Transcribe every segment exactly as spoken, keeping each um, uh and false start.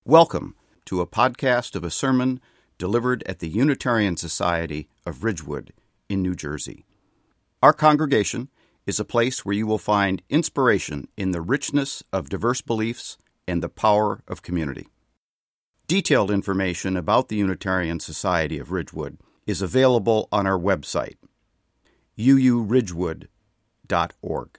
Welcome to a podcast of a sermon delivered at the Unitarian Society of Ridgewood in New Jersey. Our congregation is a place where you will find inspiration in the richness of diverse beliefs and the power of community. Detailed information about the Unitarian Society of Ridgewood is available on our website, u u ridgewood dot org.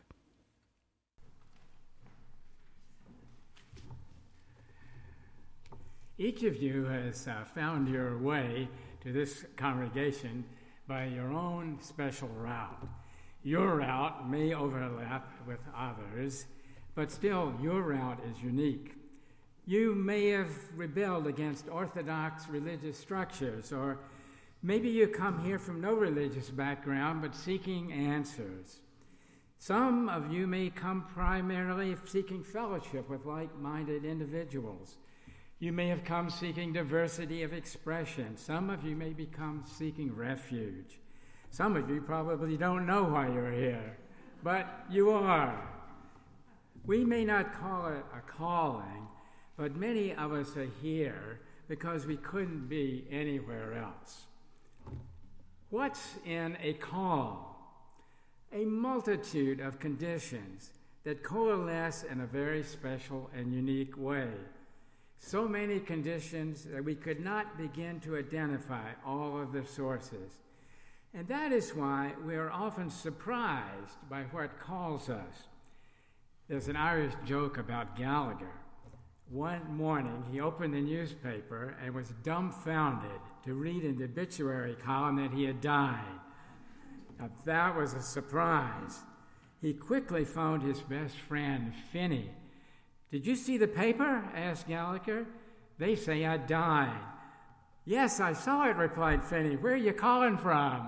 Each of you has uh, found your way to this congregation by your own special route. Your route may overlap with others, but still your route is unique. You may have rebelled against orthodox religious structures, or maybe you come here from no religious background but seeking answers. Some of you may come primarily seeking fellowship with like-minded individuals. You may have come seeking diversity of expression. Some of you may become seeking refuge. Some of you probably don't know why you're here, but you are. We may not call it a calling, but many of us are here because we couldn't be anywhere else. What's in a call? A multitude of conditions that coalesce in a very special and unique way. So many conditions that we could not begin to identify all of the sources. And that is why we are often surprised by what calls us. There's an Irish joke about Gallagher. One morning, he opened the newspaper and was dumbfounded to read in the obituary column that he had died. Now, that was a surprise. He quickly phoned his best friend, Finney. "Did you see the paper?" asked Gallagher. "They say I died." "Yes, I saw it," replied Finney. "Where are you calling from?"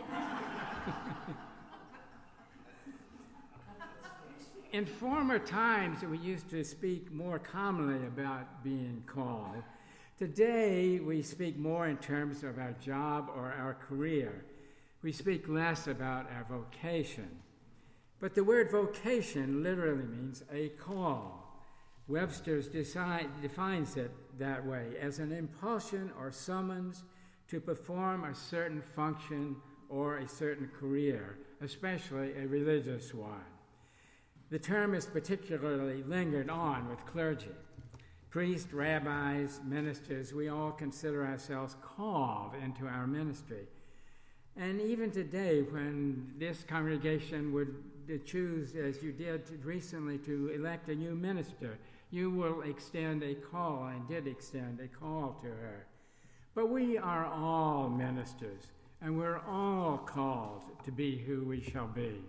In former times, we used to speak more commonly about being called. Today, we speak more in terms of our job or our career. We speak less about our vocation. But the word vocation literally means a call. Webster's design, defines it that way, as an impulsion or summons to perform a certain function or a certain career, especially a religious one. The term is particularly lingered on with clergy. Priests, rabbis, ministers, we all consider ourselves called into our ministry. And even today, when this congregation would choose, as you did recently, to elect a new minister, you will extend a call, and did extend a call to her. But we are all ministers, and we're all called to be who we shall be.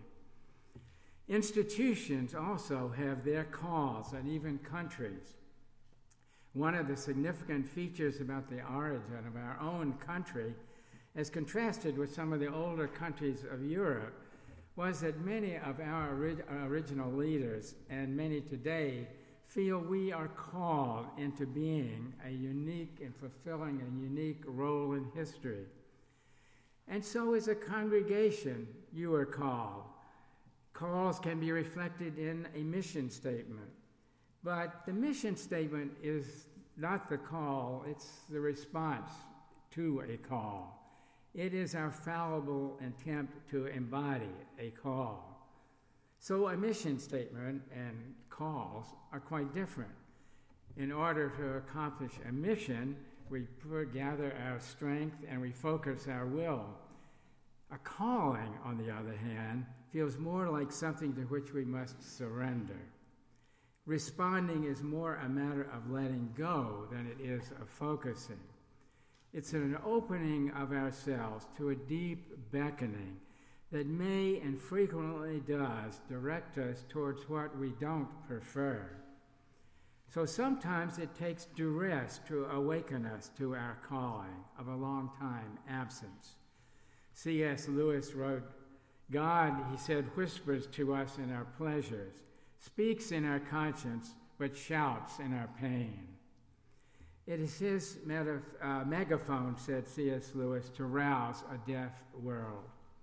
Institutions also have their calls, and even countries. One of the significant features about the origin of our own country, as contrasted with some of the older countries of Europe, was that many of our ori- original leaders, and many today, feel we are called into being a unique and fulfilling a unique role in history. And so as a congregation, you are called. Calls can be reflected in a mission statement. But the mission statement is not the call, it's the response to a call. It is our fallible attempt to embody a call. So a mission statement and calls are quite different. In order to accomplish a mission, we gather our strength and we focus our will. A calling, on the other hand, feels more like something to which we must surrender. Responding is more a matter of letting go than it is of focusing. It's an opening of ourselves to a deep beckoning that may and frequently does direct us towards what we don't prefer. So sometimes it takes duress to awaken us to our calling of a long time absence. C S Lewis wrote, "God," he said, "whispers to us in our pleasures, speaks in our conscience, but shouts in our pain." It is his metaf- uh, megaphone, said C S Lewis, to rouse a deaf world.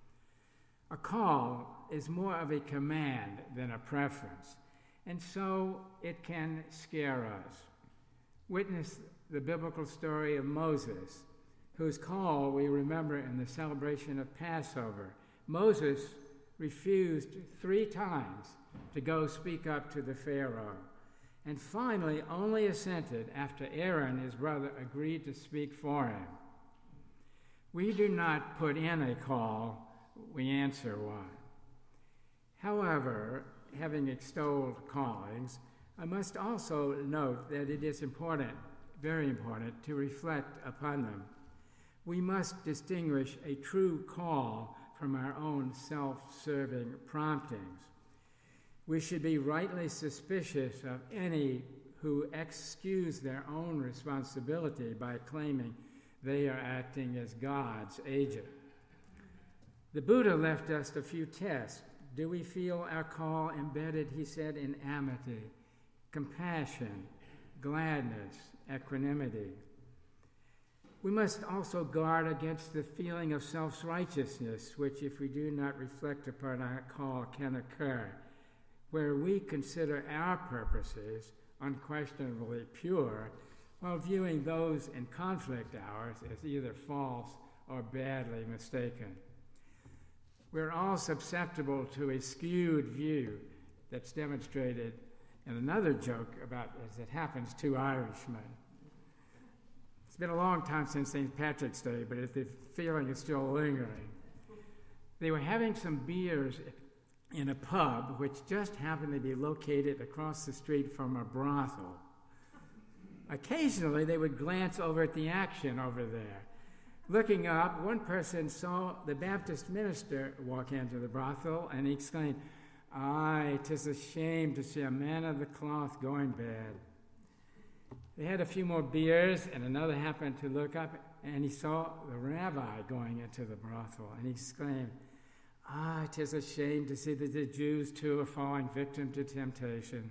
A call is more of a command than a preference, and so it can scare us. Witness the biblical story of Moses, whose call we remember in the celebration of Passover. Moses refused three times to go speak up to the Pharaoh, and finally only assented after Aaron, his brother, agreed to speak for him. We do not put in a call, we answer one. However, having extolled callings, I must also note that it is important, very important, to reflect upon them. We must distinguish a true call from our own self-serving promptings. We should be rightly suspicious of any who excuse their own responsibility by claiming they are acting as God's agent. The Buddha left us a few tests. Do we feel our call embedded, he said, in amity, compassion, gladness, equanimity? We must also guard against the feeling of self-righteousness, which, if we do not reflect upon our call, can occur, where we consider our purposes unquestionably pure, while viewing those in conflict hours as either false or badly mistaken. We're all susceptible to a skewed view that's demonstrated in another joke about, as it happens, two Irishmen. It's been a long time since Saint Patrick's Day, but the feeling is still lingering. They were having some beers in a pub, which just happened to be located across the street from a brothel. Occasionally, they would glance over at the action over there. Looking up, one person saw the Baptist minister walk into the brothel, and he exclaimed, "Aye, 'tis a shame to see a man of the cloth going bad." They had a few more beers, and another happened to look up, and he saw the rabbi going into the brothel, and he exclaimed, "Ah, 'tis a shame to see that the Jews, too, are falling victim to temptation."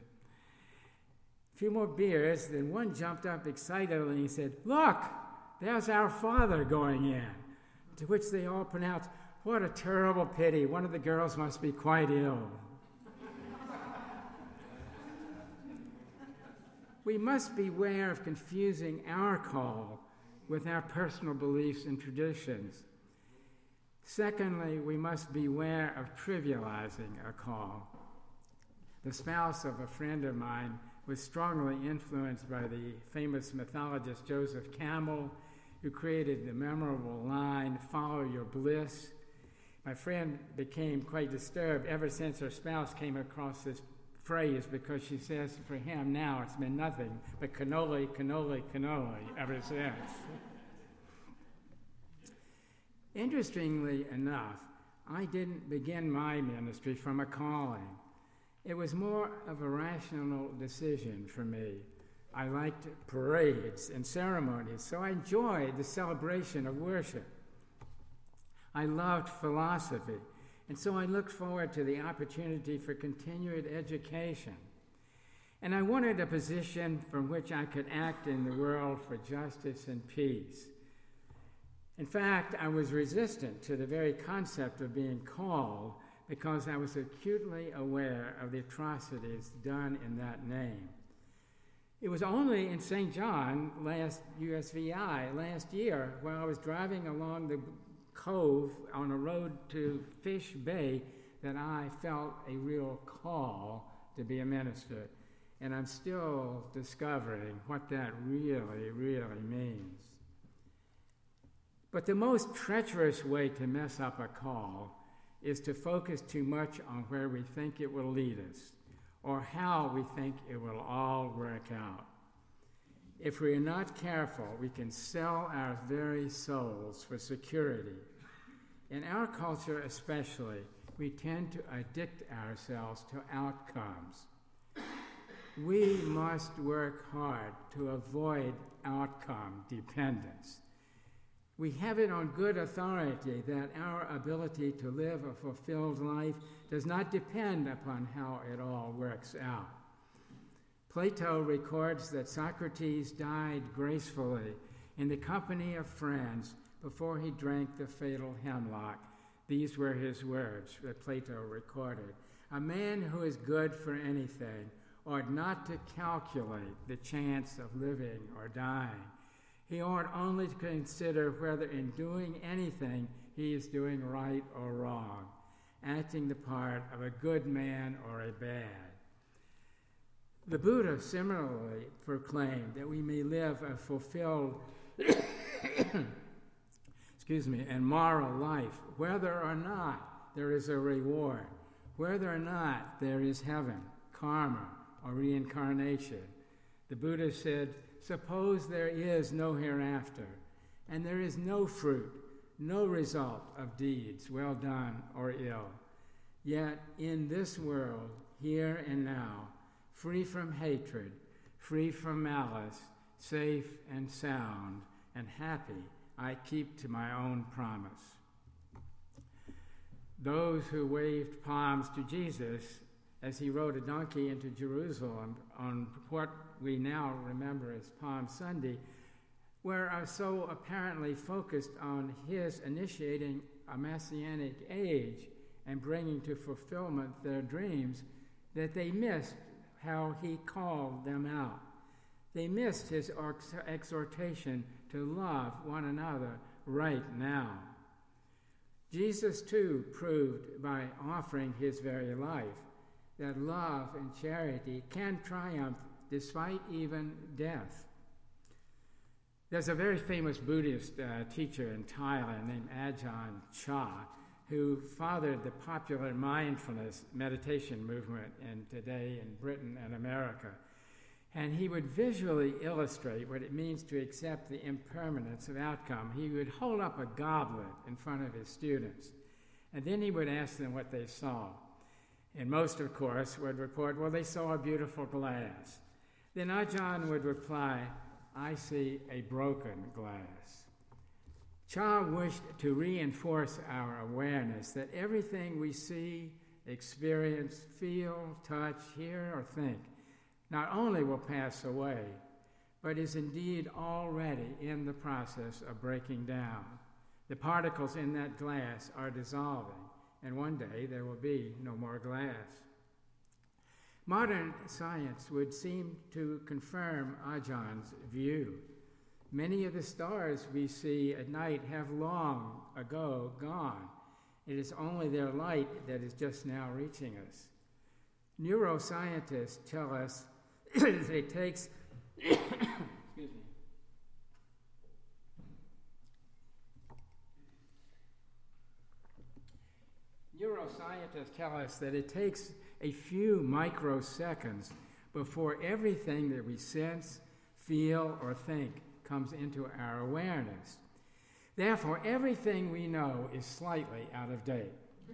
A few more beers, then one jumped up excitedly and he said, "Look, there's our Father going in." To which they all pronounced, "What a terrible pity. One of the girls must be quite ill." We must beware of confusing our call with our personal beliefs and traditions. Secondly, we must beware of trivializing a call. The spouse of a friend of mine was strongly influenced by the famous mythologist Joseph Campbell, who created the memorable line, "Follow your bliss." My friend became quite disturbed ever since her spouse came across this phrase, because she says for him now it's been nothing but cannoli, cannoli, cannoli ever since. Interestingly enough, I didn't begin my ministry from a calling. It was more of a rational decision for me. I liked parades and ceremonies, so I enjoyed the celebration of worship. I loved philosophy, and so I looked forward to the opportunity for continued education. And I wanted a position from which I could act in the world for justice and peace. In fact, I was resistant to the very concept of being called because I was acutely aware of the atrocities done in that name. It was only in Saint John, last U S V I, last year, while I was driving along the cove on a road to Fish Bay, that I felt a real call to be a minister. And I'm still discovering what that really, really means. But the most treacherous way to mess up a call is to focus too much on where we think it will lead us, or how we think it will all work out. If we are not careful, we can sell our very souls for security. In our culture especially, we tend to addict ourselves to outcomes. We must work hard to avoid outcome dependence. We have it on good authority that our ability to live a fulfilled life does not depend upon how it all works out. Plato records that Socrates died gracefully in the company of friends before he drank the fatal hemlock. These were his words that Plato recorded. "A man who is good for anything ought not to calculate the chance of living or dying. He ought only to consider whether in doing anything he is doing right or wrong, acting the part of a good man or a bad. The Buddha similarly proclaimed that we may live a fulfilled excuse me, and moral life, whether or not there is a reward, whether or not there is heaven, karma, or reincarnation. The Buddha said, suppose there is no hereafter, and there is no fruit, no result of deeds, well done or ill. Yet in this world, here and now, free from hatred, free from malice, safe and sound, and happy, I keep to my own promise. Those who waved palms to Jesus as he rode a donkey into Jerusalem on what we now remember as Palm Sunday were so apparently focused on his initiating a messianic age and bringing to fulfillment their dreams that they missed how he called them out. They missed his exhortation to love one another right now. Jesus, too, proved by offering his very life that love and charity can triumph despite even death. There's a very famous Buddhist uh, teacher in Thailand named Ajahn Chah who fathered the popular mindfulness meditation movement in today in Britain and America. And he would visually illustrate what it means to accept the impermanence of outcome. He would hold up a goblet in front of his students, and then he would ask them what they saw. And most, of course, would report, well, they saw a beautiful glass. Then Ajahn would reply, I see a broken glass. Cha wished to reinforce our awareness that everything we see, experience, feel, touch, hear, or think not only will pass away, but is indeed already in the process of breaking down. The particles in that glass are dissolving, and one day there will be no more glass. Modern science would seem to confirm Ajahn view. Many of the stars we see at night have long ago gone. It is only their light that is just now reaching us. Neuroscientists tell us that it takes excuse me. Neuroscientists tell us that it takes a few microseconds before everything that we sense, feel, or think comes into our awareness. Therefore, everything we know is slightly out of date.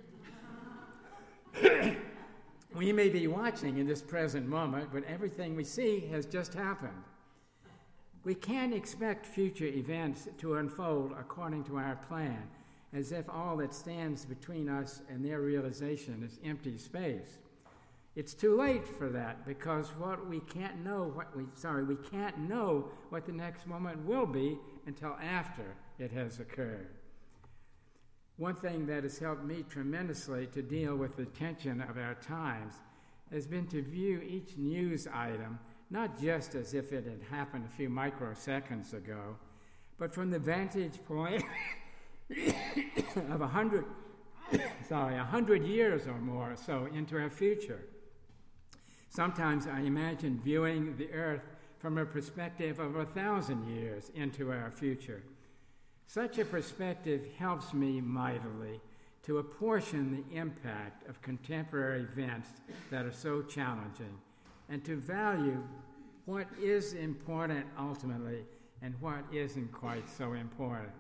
We may be watching in this present moment, but everything we see has just happened. We can't expect future events to unfold according to our plan, as if all that stands between us and their realization is empty space. It's too late for that, because what we can't know what we sorry, we can't know what the next moment will be until after it has occurred. One thing that has helped me tremendously to deal with the tension of our times has been to view each news item not just as if it had happened a few microseconds ago, but from the vantage point of a hundred, sorry, a hundred years or more or so into our future. Sometimes I imagine viewing the earth from a perspective of a thousand years into our future. Such a perspective helps me mightily to apportion the impact of contemporary events that are so challenging and to value what is important ultimately and what isn't quite so important.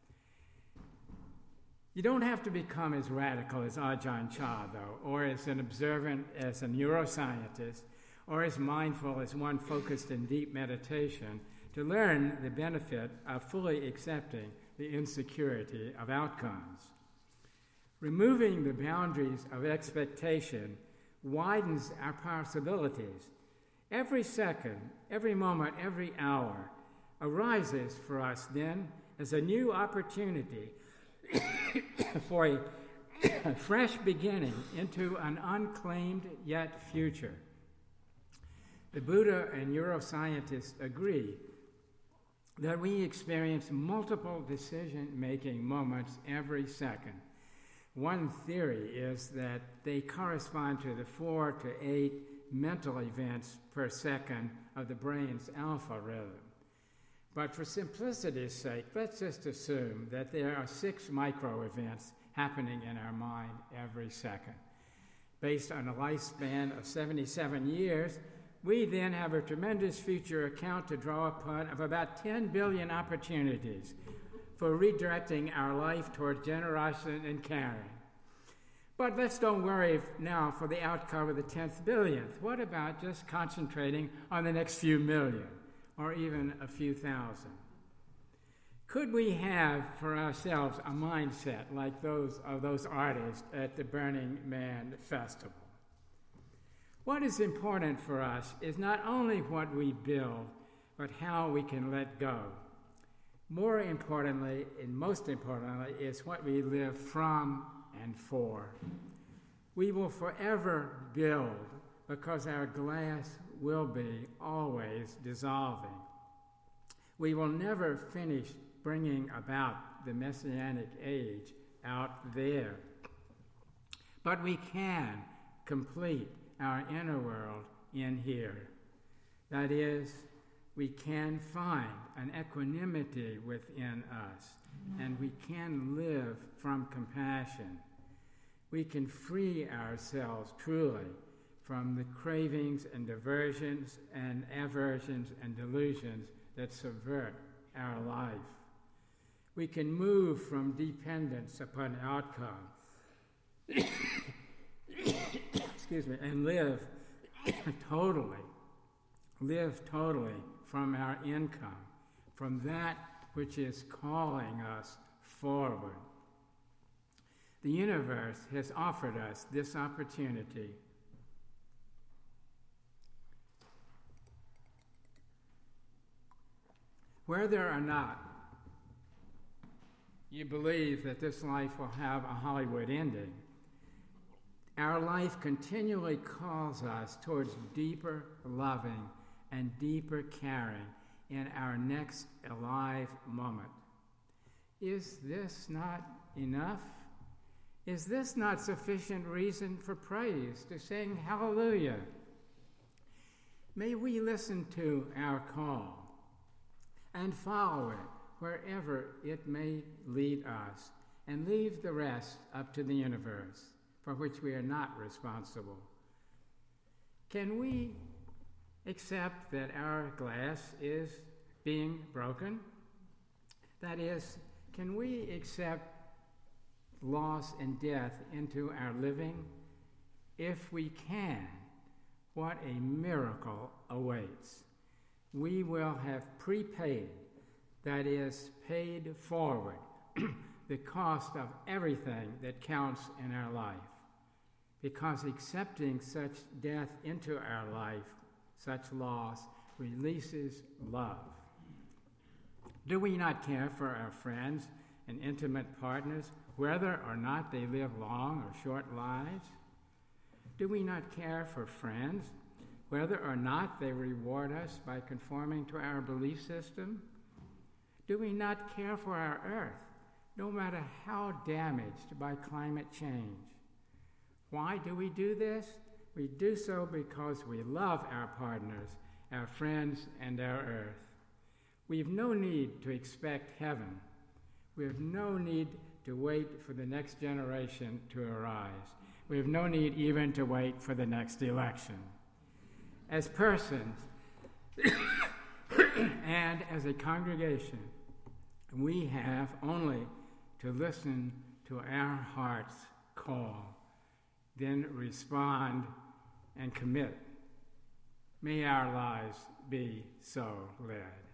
You don't have to become as radical as Ajahn Chah, though, or as an observant as a neuroscientist, or as mindful as one focused in deep meditation to learn the benefit of fully accepting the insecurity of outcomes. Removing the boundaries of expectation widens our possibilities. Every second, every moment, every hour arises for us then as a new opportunity for a fresh beginning into an unclaimed yet future. The Buddha and neuroscientists agree that we experience multiple decision-making moments every second. One theory is that they correspond to the four to eight mental events per second of the brain's alpha rhythm. But for simplicity's sake, let's just assume that there are six micro-events happening in our mind every second. Based on a lifespan of seventy-seven years, we then have a tremendous future account to draw upon of about ten billion opportunities for redirecting our life toward generosity and caring. But let's don't worry now for the outcome of the tenth billionth. What about just concentrating on the next few million, or even a few thousand? Could we have for ourselves a mindset like those of those artists at the Burning Man Festival? What is important for us is not only what we build, but how we can let go. More importantly, and most importantly, is what we live from and for. We will forever build because our glass will be always dissolving. We will never finish bringing about the Messianic age out there. But we can complete our inner world in here. That is, we can find an equanimity within us, and we can live from compassion. We can free ourselves truly from the cravings and diversions and aversions and delusions that subvert our life. We can move from dependence upon outcome excuse me, and live totally, live totally from our income, from that which is calling us forward. The universe has offered us this opportunity. Whether or not you believe that this life will have a Hollywood ending, our life continually calls us towards deeper loving and deeper caring in our next alive moment. Is this not enough? Is this not sufficient reason for praise, to sing hallelujah? May we listen to our call and follow it wherever it may lead us, and leave the rest up to the universe, for which we are not responsible. Can we accept that our glass is being broken? That is, can we accept loss and death into our living? If we can, what a miracle awaits. We will have prepaid, that is, paid forward, the cost of everything that counts in our life. Because accepting such death into our life, such loss, releases love. Do we not care for our friends and intimate partners, whether or not they live long or short lives? Do we not care for friends, whether or not they reward us by conforming to our belief system? Do we not care for our earth, no matter how damaged by climate change? Why do we do this? We do so because we love our partners, our friends, and our earth. We have no need to expect heaven. We have no need to wait for the next generation to arise. We have no need even to wait for the next election. As persons and as a congregation, we have only to listen to our heart's call, then respond and commit. May our lives be so led.